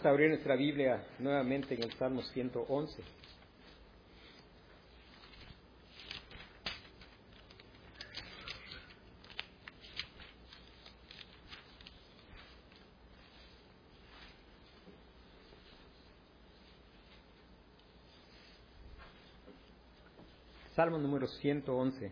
a abrir nuestra Biblia nuevamente en el Salmo 111. Salmo número 111.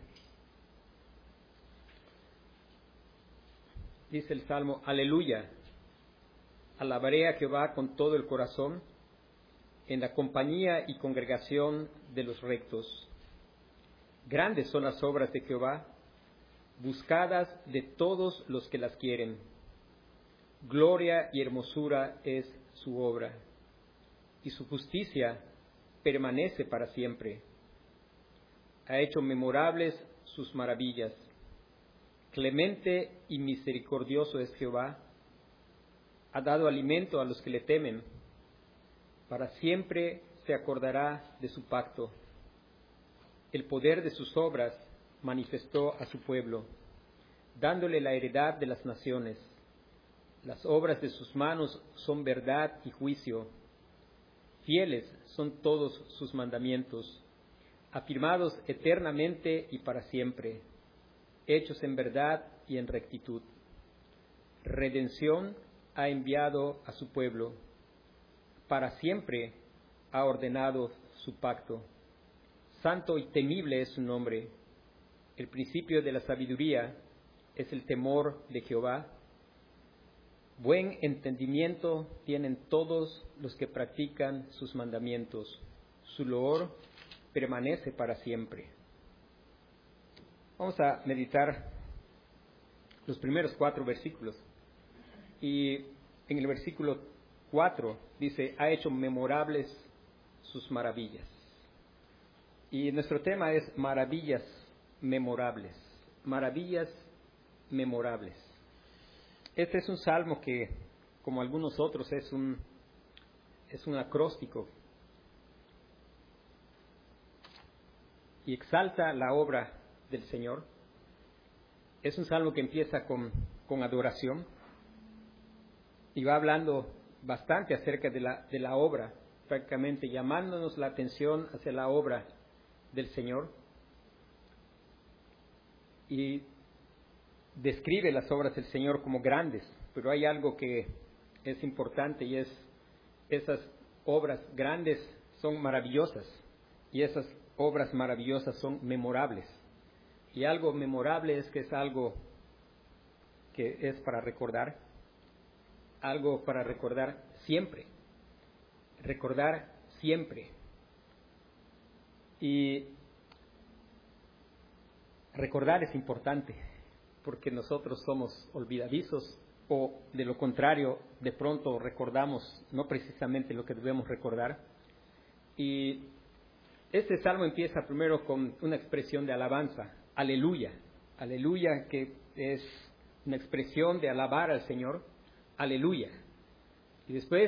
Dice el Salmo: Aleluya. Alabaré a Jehová con todo el corazón, en la compañía y congregación de los rectos. Grandes son las obras de Jehová, buscadas de todos los que las quieren. Gloria y hermosura es su obra, y su justicia permanece para siempre. Ha hecho memorables sus maravillas. Clemente y misericordioso es Jehová. Ha dado alimento a los que le temen. Para siempre se acordará de su pacto. El poder de sus obras manifestó a su pueblo, dándole la heredad de las naciones. Las obras de sus manos son verdad y juicio. Fieles son todos sus mandamientos, afirmados eternamente y para siempre, hechos en verdad y en rectitud. Redención ha enviado a su pueblo, para siempre ha ordenado su pacto. Santo y temible es su nombre. El principio de la sabiduría es el temor de Jehová. Buen entendimiento tienen todos los que practican sus mandamientos. Su loor permanece para siempre. Vamos a meditar los primeros 4 versículos. Y en el versículo 4 dice: ha hecho memorables sus maravillas. Y nuestro tema es maravillas memorables. Maravillas memorables. Este es un salmo que, como algunos otros, es un acróstico y exalta la obra del Señor. Es un salmo que empieza con adoración y va hablando bastante acerca de la obra, prácticamente llamándonos la atención hacia la obra del Señor, y describe las obras del Señor como grandes, pero hay algo que es importante, y es esas obras grandes son maravillosas, y esas obras maravillosas son memorables. Y algo memorable es que es algo que es para recordar, algo para recordar siempre. Recordar siempre. Y recordar es importante, porque nosotros somos olvidadizos, o de lo contrario, de pronto recordamos no precisamente lo que debemos recordar. Y este salmo empieza primero con una expresión de alabanza: aleluya. Aleluya, que es una expresión de alabar al Señor. Aleluya. Y después,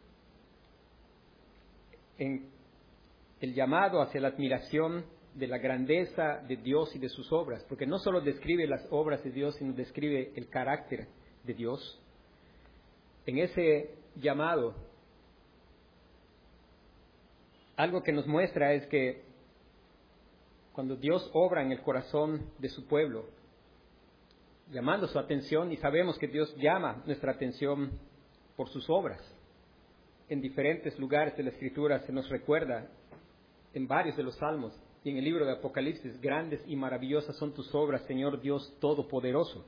en el llamado hacia la admiración de la grandeza de Dios y de sus obras, porque no solo describe las obras de Dios, sino describe el carácter de Dios. En ese llamado, algo que nos muestra es que cuando Dios obra en el corazón de su pueblo, llamando su atención, y sabemos que Dios llama nuestra atención por sus obras. En diferentes lugares de la Escritura se nos recuerda, en varios de los salmos y en el libro de Apocalipsis: grandes y maravillosas son tus obras, Señor Dios Todopoderoso.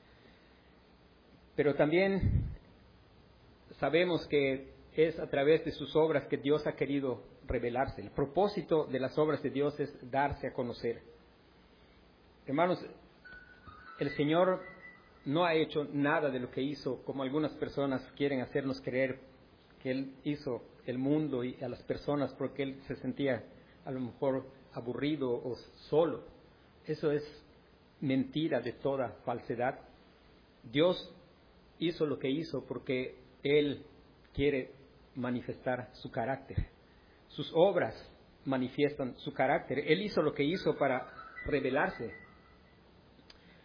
Pero también sabemos que es a través de sus obras que Dios ha querido revelarse. El propósito de las obras de Dios es darse a conocer. Hermanos, el Señor no ha hecho nada de lo que hizo, como algunas personas quieren hacernos creer, que Él hizo el mundo y a las personas porque Él se sentía a lo mejor aburrido o solo. Eso es mentira de toda falsedad. Dios hizo lo que hizo porque Él quiere manifestar su carácter. Sus obras manifiestan su carácter. Él hizo lo que hizo para revelarse.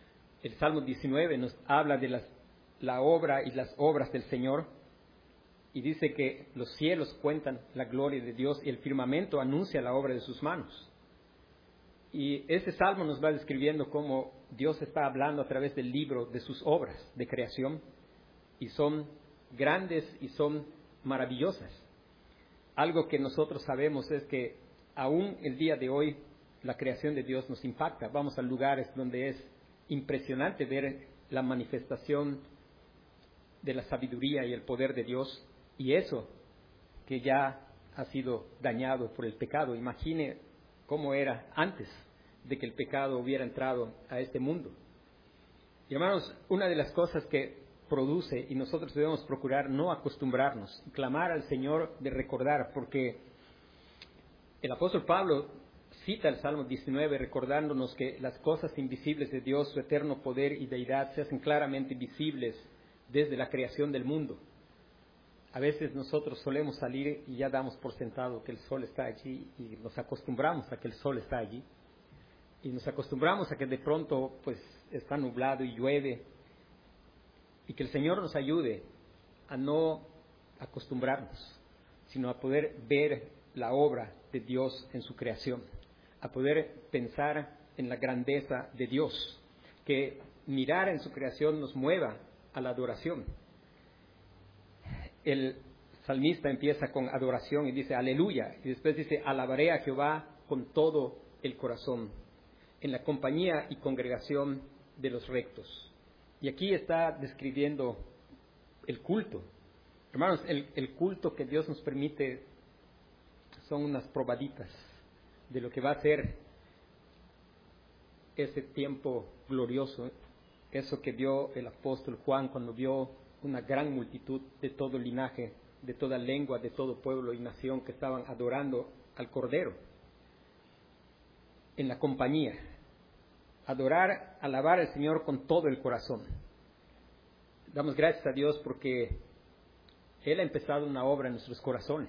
El Salmo 19 nos habla de la obra y las obras del Señor. y dice que los cielos cuentan la gloria de Dios y el firmamento anuncia la obra de sus manos. Y ese salmo nos va describiendo cómo Dios está hablando a través del libro de sus obras de creación, y son grandes y son maravillosas. Algo que nosotros sabemos es que aún el día de hoy la creación de Dios nos impacta. Vamos a lugares donde es impresionante ver la manifestación de la sabiduría y el poder de Dios, y eso que ya ha sido dañado por el pecado. Imagine cómo era antes de que el pecado hubiera entrado a este mundo. Y hermanos, una de las cosas que produce, y nosotros debemos procurar no acostumbrarnos, clamar al Señor de recordar, porque el apóstol Pablo cita el Salmo 19 recordándonos que las cosas invisibles de Dios, su eterno poder y deidad, se hacen claramente visibles desde la creación del mundo. A veces nosotros solemos salir y ya damos por sentado que el sol está allí, y nos acostumbramos a que el sol está allí, y nos acostumbramos a que de pronto pues está nublado y llueve, y que el Señor nos ayude a no acostumbrarnos, sino a poder ver la obra de Dios en su creación, a poder pensar en la grandeza de Dios, que mirar en su creación nos mueva a la adoración. El salmista empieza con adoración y dice aleluya, y después dice alabaré a Jehová con todo el corazón, en la compañía y congregación de los rectos. Y aquí está describiendo el culto. Hermanos, el culto que Dios nos permite son unas probaditas de lo que va a ser ese tiempo glorioso, eso que vio el apóstol Juan cuando vio una gran multitud de todo linaje, de toda lengua, de todo pueblo y nación que estaban adorando al Cordero en la compañía. Adorar, alabar al Señor con todo el corazón. Damos gracias a Dios porque Él ha empezado una obra en nuestros corazones.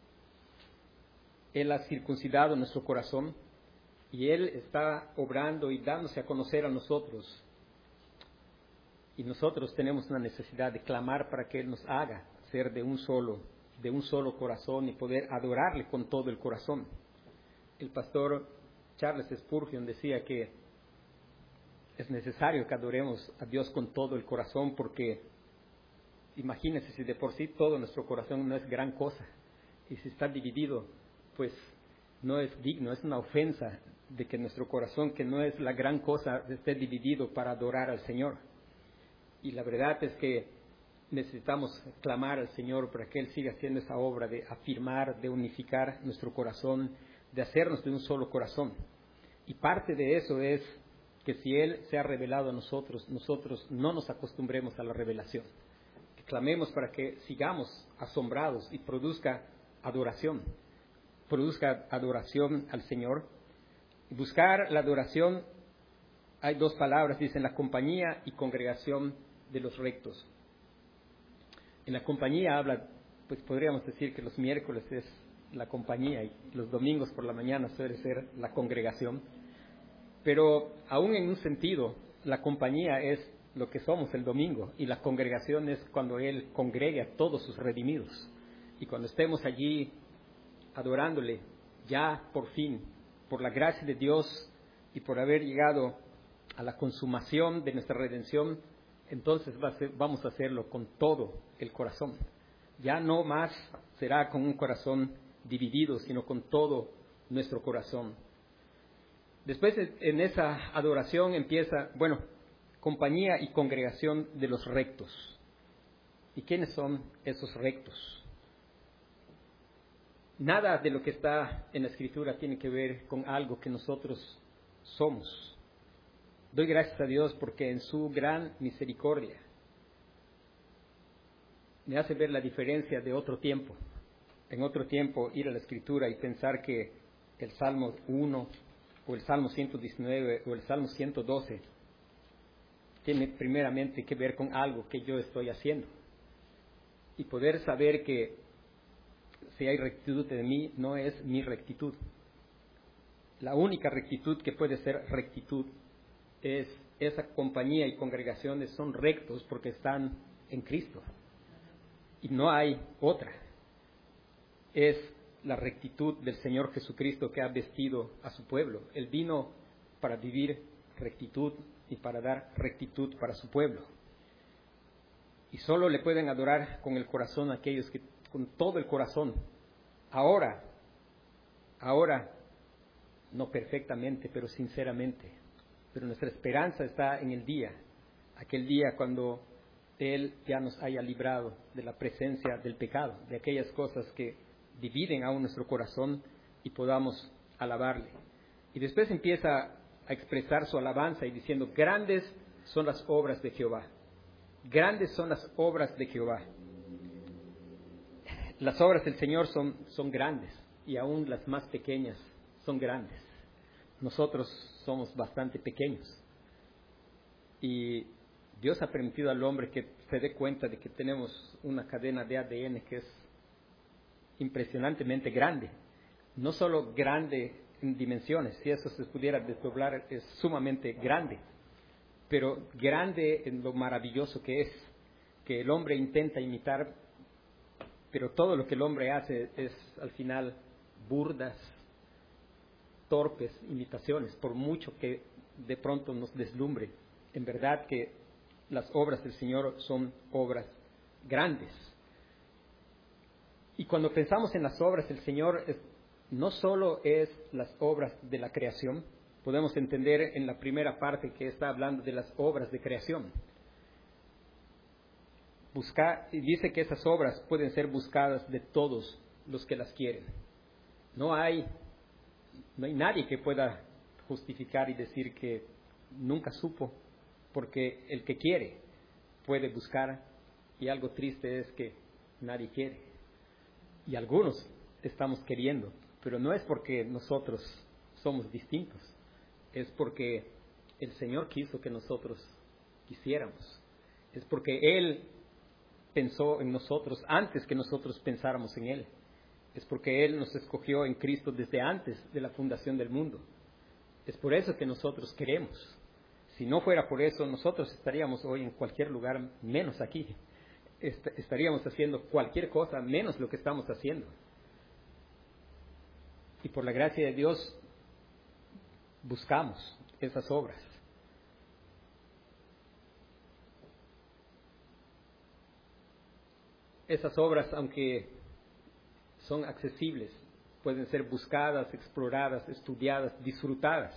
Él ha circuncidado nuestro corazón y Él está obrando y dándose a conocer a nosotros. Y nosotros tenemos una necesidad de clamar para que Él nos haga ser de un solo corazón y poder adorarle con todo el corazón. El pastor Charles Spurgeon decía que es necesario que adoremos a Dios con todo el corazón, porque imagínense si de por sí todo nuestro corazón no es gran cosa, y si está dividido, pues no es digno, es una ofensa de que nuestro corazón, que no es la gran cosa, esté dividido para adorar al Señor. Y la verdad es que necesitamos clamar al Señor para que Él siga haciendo esa obra de afirmar, de unificar nuestro corazón, de hacernos de un solo corazón. Y parte de eso es que si Él se ha revelado a nosotros, nosotros no nos acostumbremos a la revelación. Que clamemos para que sigamos asombrados y produzca adoración al Señor. Y buscar la adoración, hay dos palabras, dicen la compañía y congregación de los rectos. En la compañía habla, pues podríamos decir que los miércoles es la compañía y los domingos por la mañana suele ser la congregación. Pero aún en un sentido, la compañía es lo que somos el domingo, y la congregación es cuando Él congregue a todos sus redimidos. Y cuando estemos allí adorándole, ya por fin, por la gracia de Dios y por haber llegado a la consumación de nuestra redención, entonces vamos a hacerlo con todo el corazón. Ya no más será con un corazón dividido, sino con todo nuestro corazón. Después en esa adoración empieza, compañía y congregación de los rectos. ¿Y quiénes son esos rectos? Nada de lo que está en la Escritura tiene que ver con algo que nosotros somos. Doy gracias a Dios porque en su gran misericordia me hace ver la diferencia de otro tiempo. En otro tiempo ir a la Escritura y pensar que el Salmo 1 o el Salmo 119 o el Salmo 112 tiene primeramente que ver con algo que yo estoy haciendo. Y poder saber que si hay rectitud de mí, no es mi rectitud. La única rectitud que puede ser rectitud es esa compañía y congregaciones son rectos porque están en Cristo. y no hay otra. Es la rectitud del Señor Jesucristo que ha vestido a su pueblo. Él vino para vivir rectitud y para dar rectitud para su pueblo. Y solo le pueden adorar con el corazón aquellos que con todo el corazón, ahora, no perfectamente, pero sinceramente. Pero nuestra esperanza está en el día, aquel día cuando Él ya nos haya librado de la presencia del pecado, de aquellas cosas que dividen aún nuestro corazón y podamos alabarle. Y después empieza a expresar su alabanza y diciendo, grandes son las obras de Jehová. Grandes son las obras de Jehová. Las obras del Señor son grandes y aún las más pequeñas son grandes. Nosotros somos bastante pequeños y Dios ha permitido al hombre que se dé cuenta de que tenemos una cadena de ADN que es impresionantemente grande. No solo grande en dimensiones, si eso se pudiera desdoblar es sumamente grande, pero grande en lo maravilloso que es, que el hombre intenta imitar, pero todo lo que el hombre hace es al final burdas, torpes imitaciones, por mucho que de pronto nos deslumbre. En verdad que las obras del Señor son obras grandes. Y cuando pensamos en las obras del Señor, no solo es las obras de la creación, podemos entender en la primera parte que está hablando de las obras de creación. Y dice que esas obras pueden ser buscadas de todos los que las quieren. No hay nadie que pueda justificar y decir que nunca supo, porque el que quiere puede buscar, y algo triste es que nadie quiere. Y algunos estamos queriendo, pero no es porque nosotros somos distintos, es porque el Señor quiso que nosotros quisiéramos. Es porque Él pensó en nosotros antes que nosotros pensáramos en Él. Es porque Él nos escogió en Cristo desde antes de la fundación del mundo. Es por eso que nosotros queremos. Si no fuera por eso, nosotros estaríamos hoy en cualquier lugar menos aquí. Estaríamos haciendo cualquier cosa menos lo que estamos haciendo. Y por la gracia de Dios buscamos esas obras. Esas obras, aunque son accesibles, pueden ser buscadas, exploradas, estudiadas, disfrutadas.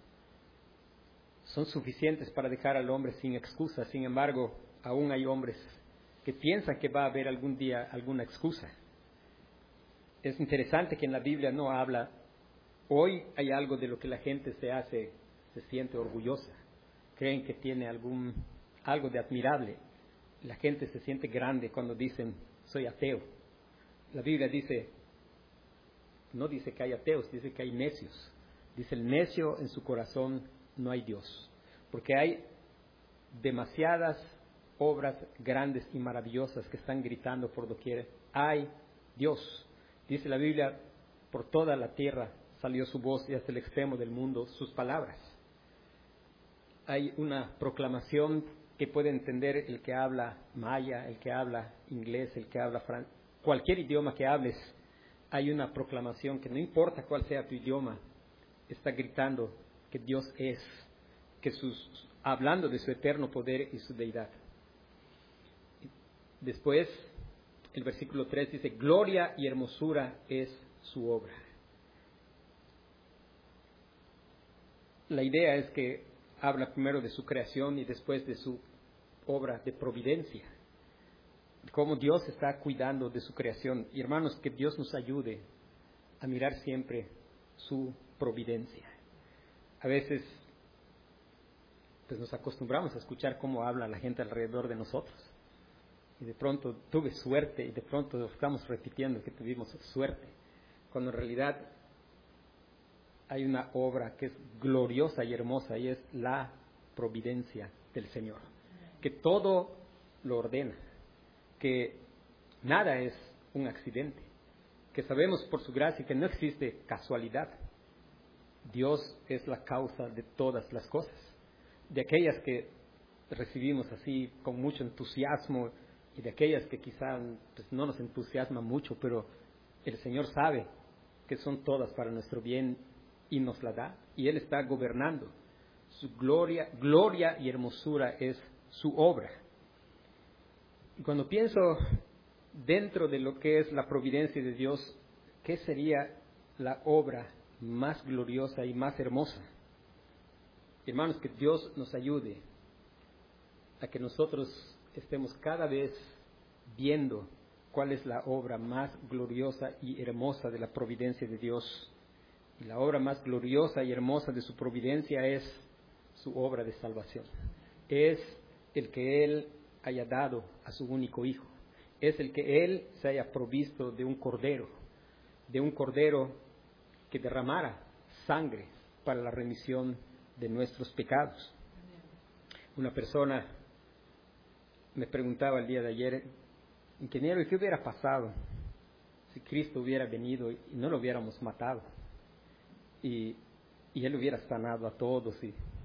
Son suficientes para dejar al hombre sin excusa. Sin embargo, aún hay hombres que piensan que va a haber algún día alguna excusa. Es interesante que en la Biblia no habla, hoy hay algo de lo que la gente se siente orgullosa. Creen que tiene algo de admirable. La gente se siente grande cuando dicen, soy ateo. La Biblia no dice que hay ateos, dice que hay necios. Dice, el necio en su corazón no hay Dios. Porque hay demasiadas obras grandes y maravillosas que están gritando por doquier. Hay Dios. Dice la Biblia, por toda la tierra salió su voz y hasta el extremo del mundo sus palabras. Hay una proclamación que puede entender el que habla maya, el que habla inglés, el que habla francés, cualquier idioma que hables. Hay una proclamación que no importa cuál sea tu idioma, está gritando que Dios es, hablando de su eterno poder y su deidad. Después, el versículo 3 dice, gloria y hermosura es su obra. La idea es que habla primero de su creación y después de su obra de providencia. Cómo Dios está cuidando de su creación. Y hermanos, que Dios nos ayude a mirar siempre su providencia. A veces pues nos acostumbramos a escuchar cómo habla la gente alrededor de nosotros. Y de pronto tuve suerte y de pronto estamos repitiendo que tuvimos suerte. Cuando en realidad hay una obra que es gloriosa y hermosa y es la providencia del Señor. Que todo lo ordena. Que nada es un accidente. Que sabemos por su gracia que no existe casualidad. Dios es la causa de todas las cosas. De aquellas que recibimos así con mucho entusiasmo y de aquellas que quizá pues, no nos entusiasman mucho, pero el Señor sabe que son todas para nuestro bien y nos la da, y Él está gobernando. Su gloria y hermosura es su obra. Y cuando pienso dentro de lo que es la providencia de Dios, ¿qué sería la obra más gloriosa y más hermosa? Hermanos, que Dios nos ayude a que nosotros estemos cada vez viendo cuál es la obra más gloriosa y hermosa de la providencia de Dios. Y la obra más gloriosa y hermosa de su providencia es su obra de salvación. Es el que Él haya dado a su único Hijo. Es el que Él se haya provisto de un cordero que derramara sangre para la remisión de nuestros pecados. Una persona me preguntaba el día de ayer, ingeniero, ¿y qué hubiera pasado si Cristo hubiera venido y no lo hubiéramos matado? Y Él hubiera sanado a todos.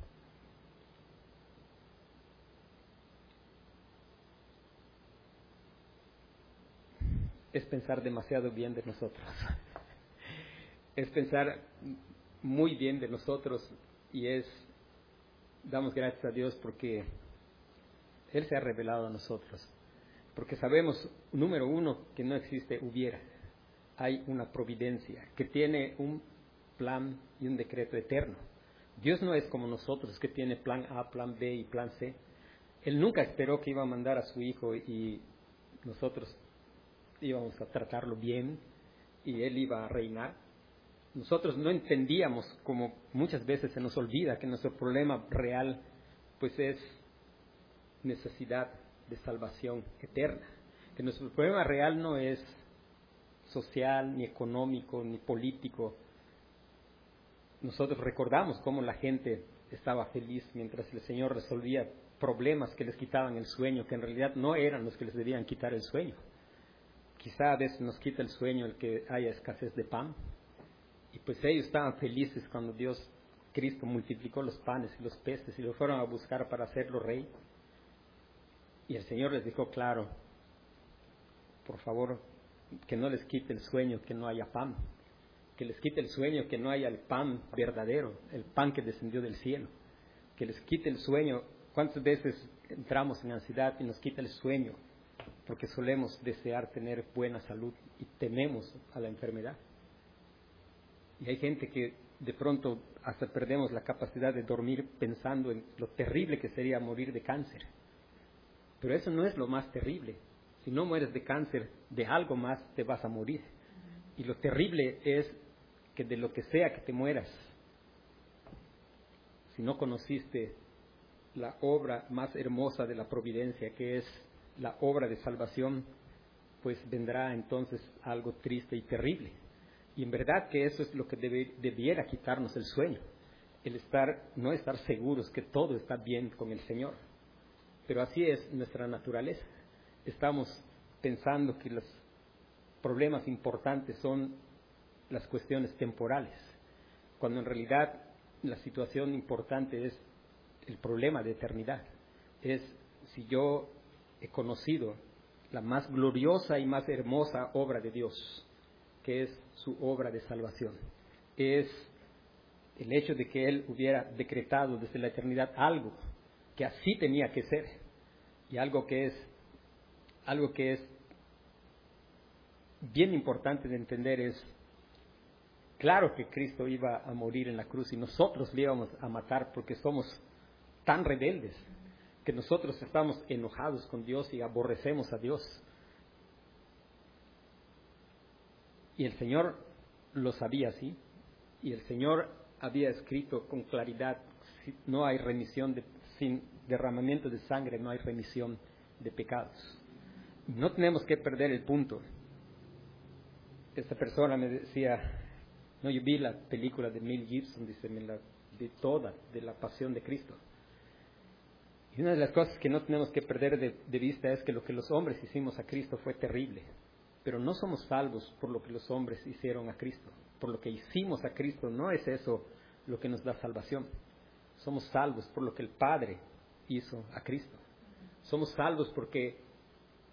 Es pensar demasiado bien de nosotros. Es pensar muy bien de nosotros y damos gracias a Dios porque Él se ha revelado a nosotros. Porque sabemos, número uno, que no existe hubiera. Hay una providencia que tiene un plan y un decreto eterno. Dios no es como nosotros, que tiene plan A, plan B y plan C. Él nunca esperó que iba a mandar a su Hijo y nosotros íbamos a tratarlo bien y Él iba a reinar. Nosotros no entendíamos, como muchas veces se nos olvida, que nuestro problema real pues es necesidad de salvación eterna. Que nuestro problema real no es social, ni económico, ni político. Nosotros recordamos cómo la gente estaba feliz mientras el Señor resolvía problemas que les quitaban el sueño, que en realidad no eran los que les debían quitar el sueño. Quizá a veces nos quita el sueño el que haya escasez de pan. Y pues ellos estaban felices cuando Cristo multiplicó los panes y los peces y lo fueron a buscar para hacerlo rey. Y el Señor les dijo, claro, por favor, que no les quite el sueño que no haya pan, que les quite el sueño que no haya el pan verdadero, el pan que descendió del cielo, que les quite el sueño. ¿Cuántas veces entramos en ansiedad y nos quita el sueño? Porque solemos desear tener buena salud y tememos a la enfermedad. Y hay gente que de pronto hasta perdemos la capacidad de dormir pensando en lo terrible que sería morir de cáncer. Pero eso no es lo más terrible. Si no mueres de cáncer, de algo más te vas a morir. Y lo terrible es que de lo que sea que te mueras, si no conociste la obra más hermosa de la providencia, que es la obra de salvación, pues vendrá entonces algo triste y terrible. Y en verdad que eso es lo que debiera quitarnos el sueño, no estar seguros que todo está bien con el Señor. Pero así es nuestra naturaleza. Estamos pensando que los problemas importantes son las cuestiones temporales, cuando en realidad la situación importante es el problema de eternidad. Es si yo he conocido la más gloriosa y más hermosa obra de Dios, que es su obra de salvación. Es el hecho de que Él hubiera decretado desde la eternidad algo que así tenía que ser, y algo que es bien importante de entender es, claro que Cristo iba a morir en la cruz y nosotros le íbamos a matar porque somos tan rebeldes, que nosotros estamos enojados con Dios y aborrecemos a Dios. Y el Señor lo sabía así, y el Señor había escrito con claridad, no hay remisión sin derramamiento de sangre, no hay remisión de pecados. No tenemos que perder el punto. Esta persona me decía, no, yo vi la película de Mel Gibson, dice, de la pasión de Cristo. Y una de las cosas que no tenemos que perder de vista es que lo que los hombres hicimos a Cristo fue terrible. Pero no somos salvos por lo que los hombres hicieron a Cristo. Por lo que hicimos a Cristo, no es eso lo que nos da salvación. Somos salvos por lo que el Padre hizo a Cristo. Somos salvos porque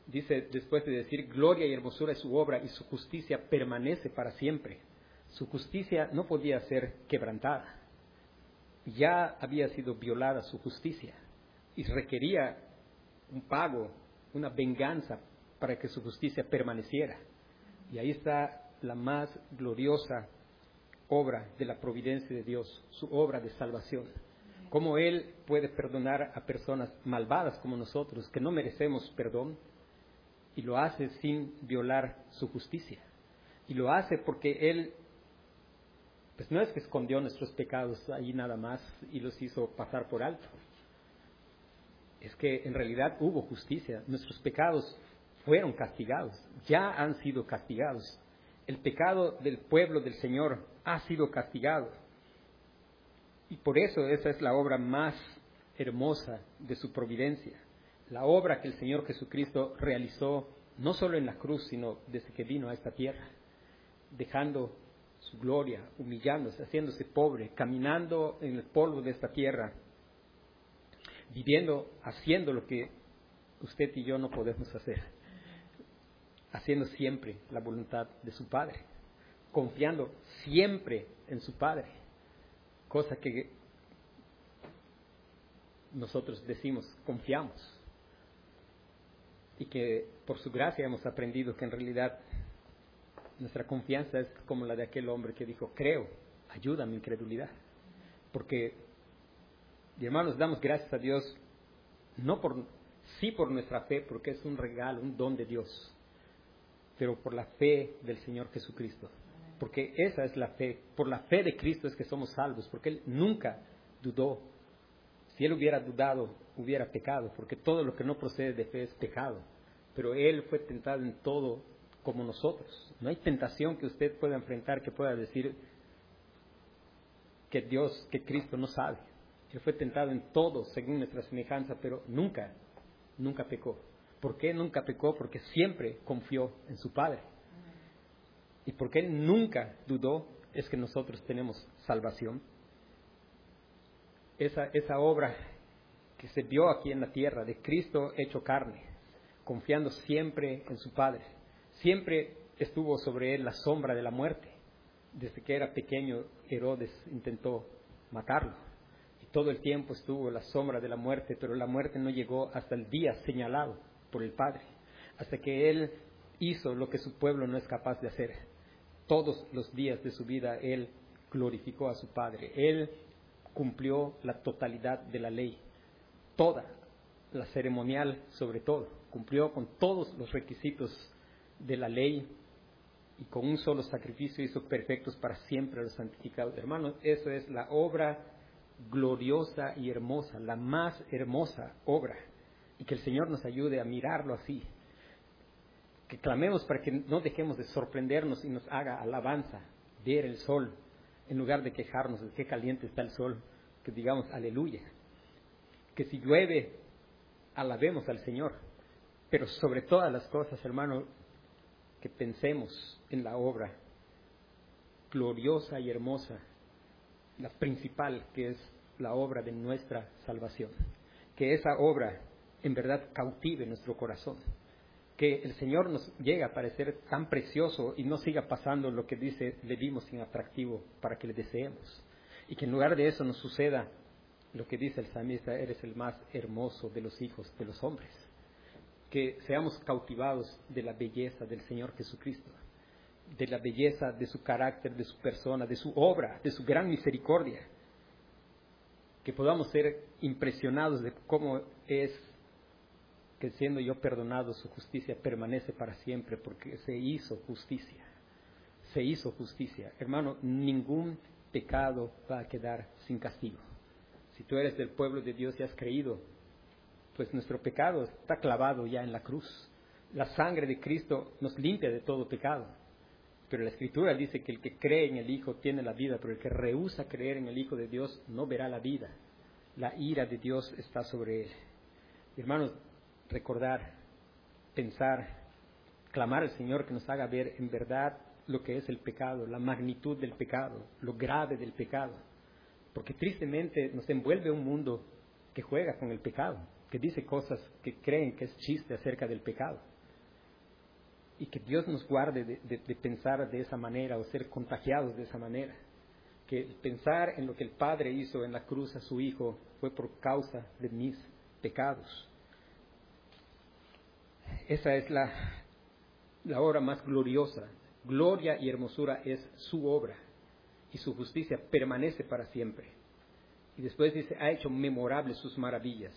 Dice, después de decir, gloria y hermosura es su obra y su justicia permanece para siempre. Su justicia no podía ser quebrantada. Ya había sido violada su justicia y requería un pago, una venganza para que su justicia permaneciera. Y ahí está la más gloriosa obra de la providencia de Dios, su obra de salvación. Cómo Él puede perdonar a personas malvadas como nosotros, que no merecemos perdón, y lo hace sin violar su justicia. Y lo hace porque Él, pues no es que escondió nuestros pecados ahí nada más y los hizo pasar por alto. Es que en realidad hubo justicia. Nuestros pecados fueron castigados, ya han sido castigados. El pecado del pueblo del Señor ha sido castigado. Y por eso esa es la obra más hermosa de su providencia. La obra que el Señor Jesucristo realizó no solo en la cruz, sino desde que vino a esta tierra, dejando su gloria, humillándose, haciéndose pobre, caminando en el polvo de esta tierra, viviendo, haciendo lo que usted y yo no podemos hacer, haciendo siempre la voluntad de su Padre, confiando siempre en su Padre, cosa que nosotros decimos, confiamos, y que por su gracia hemos aprendido que en realidad nuestra confianza es como la de aquel hombre que dijo, creo, ayuda a mi incredulidad. Porque, y hermanos, damos gracias a Dios, sí por nuestra fe, porque es un regalo, un don de Dios, pero por la fe del Señor Jesucristo. Porque esa es la fe, por la fe de Cristo es que somos salvos, porque Él nunca dudó. Si Él hubiera dudado, hubiera pecado, porque todo lo que no procede de fe es pecado. Pero Él fue tentado en todo como nosotros. No hay tentación que usted pueda enfrentar que pueda decir que que Cristo no sabe. Él fue tentado en todo según nuestra semejanza, pero nunca pecó. ¿Por qué nunca pecó? Porque siempre confió en su Padre. Y porque Él nunca dudó, es que nosotros tenemos salvación. Esa obra que se vio aquí en la tierra, de Cristo hecho carne, confiando siempre en su Padre. Siempre estuvo sobre Él la sombra de la muerte. Desde que era pequeño, Herodes intentó matarlo. Y todo el tiempo estuvo la sombra de la muerte, pero la muerte no llegó hasta el día señalado por el Padre. Hasta que Él hizo lo que su pueblo no es capaz de hacer. Todos los días de su vida Él glorificó a su Padre. Él cumplió la totalidad de la ley, toda, la ceremonial sobre todo, cumplió con todos los requisitos de la ley y con un solo sacrificio hizo perfectos para siempre a los santificados. Hermanos, eso es la obra gloriosa y hermosa, la más hermosa obra, y que el Señor nos ayude a mirarlo así, que clamemos para que no dejemos de sorprendernos y nos haga alabanza ver el sol, en lugar de quejarnos de qué caliente está el sol, que digamos aleluya. Que si llueve, alabemos al Señor. Pero sobre todas las cosas, hermano, que pensemos en la obra gloriosa y hermosa, la principal, que es la obra de nuestra salvación. Que esa obra en verdad cautive nuestro corazón. Que el Señor nos llegue a parecer tan precioso y no siga pasando lo que dice, le dimos sin atractivo para que le deseemos. Y que en lugar de eso nos suceda lo que dice el salmista, eres el más hermoso de los hijos de los hombres. Que seamos cautivados de la belleza del Señor Jesucristo, de la belleza de su carácter, de su persona, de su obra, de su gran misericordia. Que podamos ser impresionados de cómo es que siendo yo perdonado, su justicia permanece para siempre, porque se hizo justicia. Se hizo justicia. Hermano, ningún pecado va a quedar sin castigo. Si tú eres del pueblo de Dios y has creído, pues nuestro pecado está clavado ya en la cruz. La sangre de Cristo nos limpia de todo pecado. Pero la Escritura dice que el que cree en el Hijo tiene la vida, pero el que rehúsa creer en el Hijo de Dios no verá la vida. La ira de Dios está sobre él. Hermanos, recordar, pensar, clamar al Señor que nos haga ver en verdad lo que es el pecado, la magnitud del pecado, lo grave del pecado. Porque tristemente nos envuelve un mundo que juega con el pecado, que dice cosas que creen que es chiste acerca del pecado. Y que Dios nos guarde de pensar de esa manera o ser contagiados de esa manera. Que pensar en lo que el Padre hizo en la cruz a su Hijo fue por causa de mis pecados. Esa es la obra más gloriosa. Gloria y hermosura es su obra y su justicia permanece para siempre. Y después dice, ha hecho memorables sus maravillas.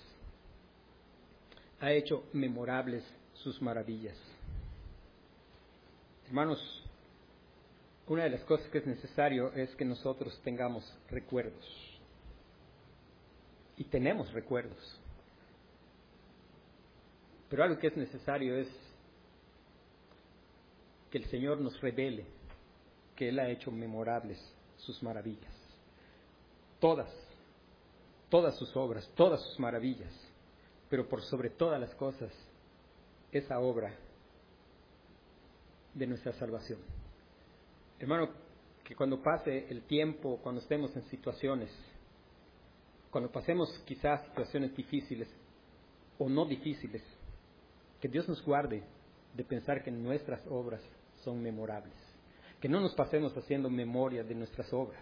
Ha hecho memorables sus maravillas. Hermanos, una de las cosas que es necesario es que nosotros tengamos recuerdos. Y tenemos recuerdos. Pero algo que es necesario es que el Señor nos revele que Él ha hecho memorables sus maravillas. Todas sus obras, todas sus maravillas. Pero por sobre todas las cosas, esa obra de nuestra salvación. Hermano, que cuando pase el tiempo, cuando estemos en situaciones, cuando pasemos quizás situaciones difíciles o no difíciles, que Dios nos guarde de pensar que nuestras obras son memorables. Que no nos pasemos haciendo memoria de nuestras obras.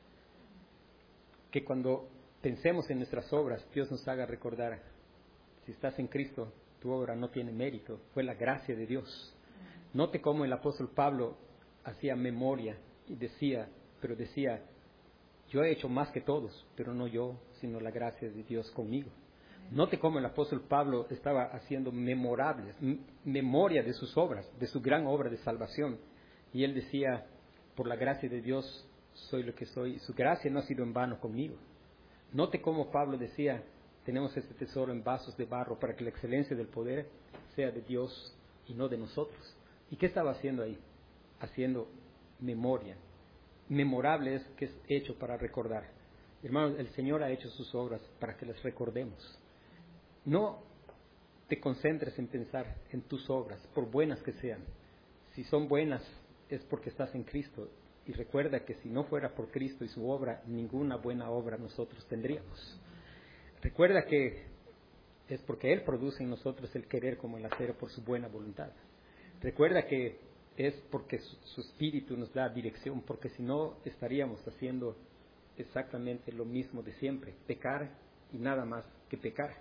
Que cuando pensemos en nuestras obras, Dios nos haga recordar, si estás en Cristo, tu obra no tiene mérito, fue la gracia de Dios. Note cómo el apóstol Pablo hacía memoria y decía, yo he hecho más que todos, pero no yo, sino la gracia de Dios conmigo. Note cómo el apóstol Pablo estaba haciendo memoria de sus obras, de su gran obra de salvación. Y él decía, por la gracia de Dios soy lo que soy, su gracia no ha sido en vano conmigo. Note cómo Pablo decía, tenemos este tesoro en vasos de barro para que la excelencia del poder sea de Dios y no de nosotros. ¿Y qué estaba haciendo ahí? Haciendo memoria. Memorable es que es hecho para recordar. Hermanos, el Señor ha hecho sus obras para que las recordemos. No te concentres en pensar en tus obras, por buenas que sean. Si son buenas, es porque estás en Cristo. Y recuerda que si no fuera por Cristo y su obra, ninguna buena obra nosotros tendríamos. Recuerda que es porque Él produce en nosotros el querer como el hacer por su buena voluntad. Recuerda que es porque su Espíritu nos da dirección, porque si no estaríamos haciendo exactamente lo mismo de siempre, pecar y nada más que pecar.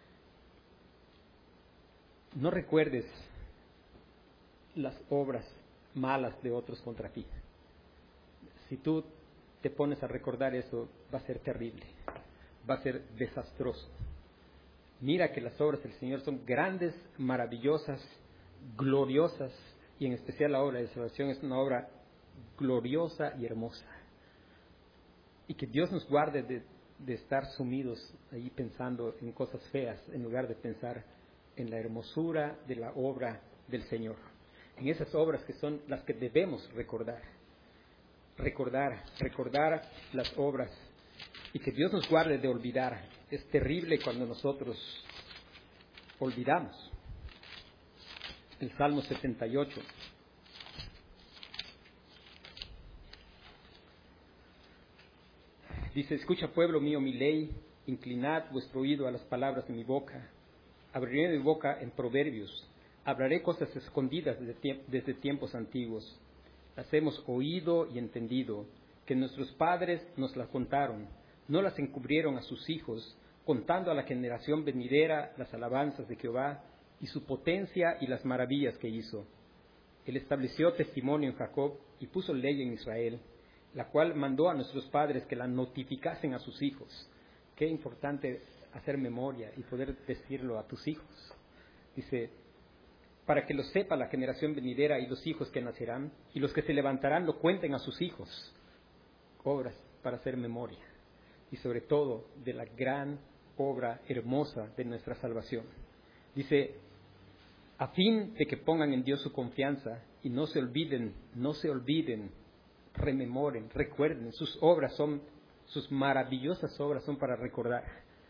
No recuerdes las obras malas de otros contra ti. Si tú te pones a recordar eso, va a ser terrible, va a ser desastroso. Mira que las obras del Señor son grandes, maravillosas, gloriosas, y en especial la obra de salvación es una obra gloriosa y hermosa. Y que Dios nos guarde de estar sumidos ahí pensando en cosas feas, en lugar de pensar en la hermosura de la obra del Señor. En esas obras que son las que debemos recordar. Recordar las obras. Y que Dios nos guarde de olvidar. Es terrible cuando nosotros olvidamos. El Salmo 78. Dice, escucha pueblo mío mi ley, inclinad vuestro oído a las palabras de mi boca. Abriré mi boca en proverbios, hablaré cosas escondidas desde tiempos antiguos. Las hemos oído y entendido, que nuestros padres nos las contaron, no las encubrieron a sus hijos, contando a la generación venidera las alabanzas de Jehová y su potencia y las maravillas que hizo. Él estableció testimonio en Jacob y puso ley en Israel, la cual mandó a nuestros padres que la notificasen a sus hijos. Qué importante hacer memoria y poder decirlo a tus hijos. Dice, para que lo sepa la generación venidera y los hijos que nacerán, y los que se levantarán lo cuenten a sus hijos. Obras para hacer memoria. Y sobre todo de la gran obra hermosa de nuestra salvación. Dice, a fin de que pongan en Dios su confianza y no se olviden, rememoren, recuerden, sus maravillosas obras son para recordar.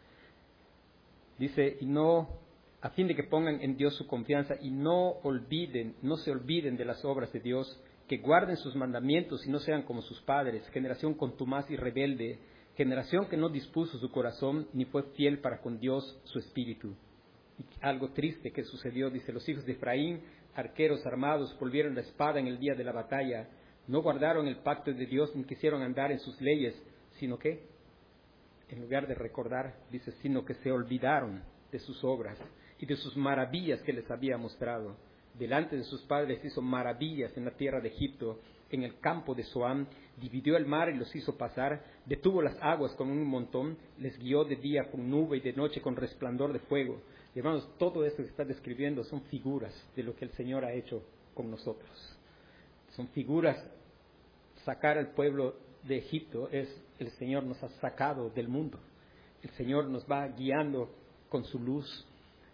Dice, a fin de que pongan en Dios su confianza y no se olviden de las obras de Dios, que guarden sus mandamientos y no sean como sus padres, generación contumaz y rebelde, generación que no dispuso su corazón ni fue fiel para con Dios su espíritu. Y algo triste que sucedió, dice, los hijos de Efraín arqueros armados volvieron la espada en el día de la batalla, no guardaron el pacto de Dios ni quisieron andar en sus leyes, sino que, en lugar de recordar, dice, sino que se olvidaron de sus obras y de sus maravillas que les había mostrado. Delante de sus padres hizo maravillas en la tierra de Egipto, en el campo de Zoán, dividió el mar y los hizo pasar, detuvo las aguas con un montón, les guió de día con nube y de noche con resplandor de fuego. Y hermanos, todo esto que está describiendo son figuras de lo que el Señor ha hecho con nosotros. Son figuras. Sacar al pueblo de Egipto es el Señor nos ha sacado del mundo. El Señor nos va guiando con su luz.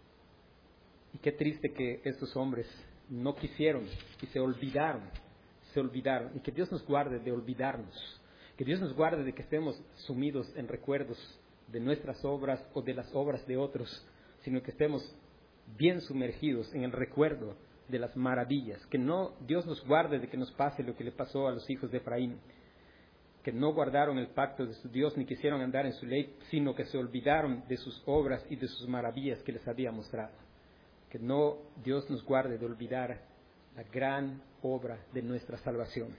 Y qué triste que estos hombres no quisieron y se olvidaron. Y que Dios nos guarde de olvidarnos. Que Dios nos guarde de que estemos sumidos en recuerdos de nuestras obras o de las obras de otros, sino que estemos bien sumergidos en el recuerdo de las maravillas. Que no, Dios nos guarde de que nos pase lo que le pasó a los hijos de Efraín, que no guardaron el pacto de su Dios ni quisieron andar en su ley, sino que se olvidaron de sus obras y de sus maravillas que les había mostrado. Que no, Dios nos guarde de olvidar la gran obra de nuestra salvación.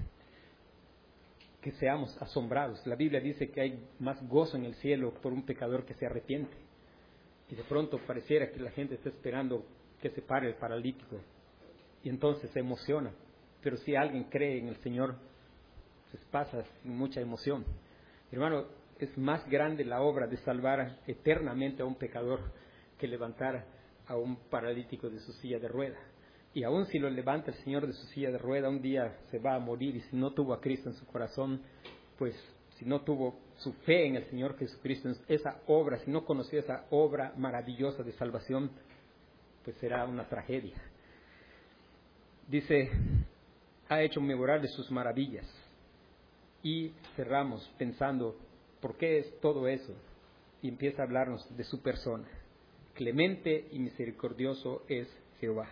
Que seamos asombrados. La Biblia dice que hay más gozo en el cielo por un pecador que se arrepiente. Y de pronto pareciera que la gente está esperando que se pare el paralítico. Y entonces se emociona. Pero si alguien cree en el Señor, pues pasa sin mucha emoción. Hermano, es más grande la obra de salvar eternamente a un pecador que levantar a un paralítico de su silla de rueda. Y aun si lo levanta el Señor de su silla de rueda, un día se va a morir, y si no tuvo a Cristo en su corazón, pues si no tuvo su fe en el Señor Jesucristo, en esa obra, si no conoció esa obra maravillosa de salvación, pues será una tragedia. Dice, ha hecho memorables sus maravillas. Y cerramos pensando, ¿por qué es todo eso? Y empieza a hablarnos de su persona. Clemente y misericordioso es Jehová.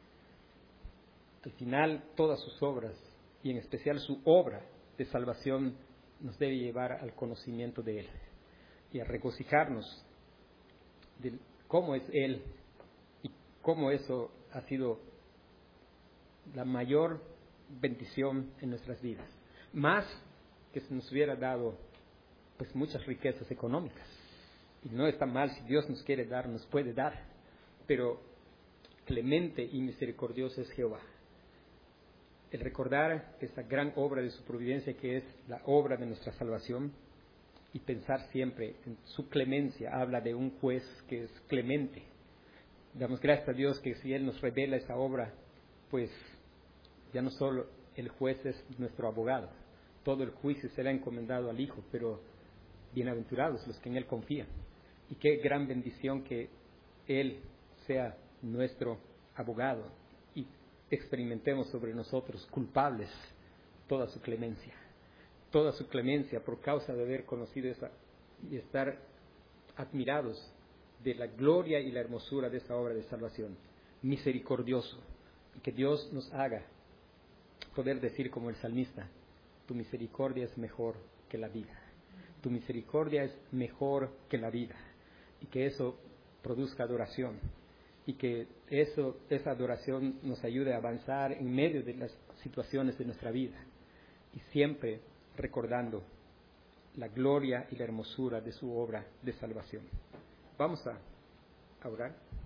Al final, todas sus obras, y en especial su obra de salvación, nos debe llevar al conocimiento de Él y a regocijarnos de cómo es Él y cómo eso ha sido la mayor bendición en nuestras vidas. Más que se nos hubiera dado pues muchas riquezas económicas. Y no está mal, si Dios nos quiere dar, nos puede dar. Pero clemente y misericordioso es Jehová. El recordar esa gran obra de su providencia que es la obra de nuestra salvación y pensar siempre en su clemencia. Habla de un juez que es clemente. Damos gracias a Dios que si Él nos revela esa obra, pues ya no solo el juez es nuestro abogado, todo el juicio será encomendado al Hijo, pero bienaventurados los que en Él confían. Y qué gran bendición que Él sea nuestro abogado y experimentemos sobre nosotros culpables toda su clemencia por causa de haber conocido esa y estar admirados de la gloria y la hermosura de esa obra de salvación. Misericordioso, y que Dios nos haga poder decir como el salmista, tu misericordia es mejor que la vida, tu misericordia es mejor que la vida, y que eso produzca adoración, y que esa adoración nos ayude a avanzar en medio de las situaciones de nuestra vida, y siempre recordando la gloria y la hermosura de su obra de salvación. Vamos a orar.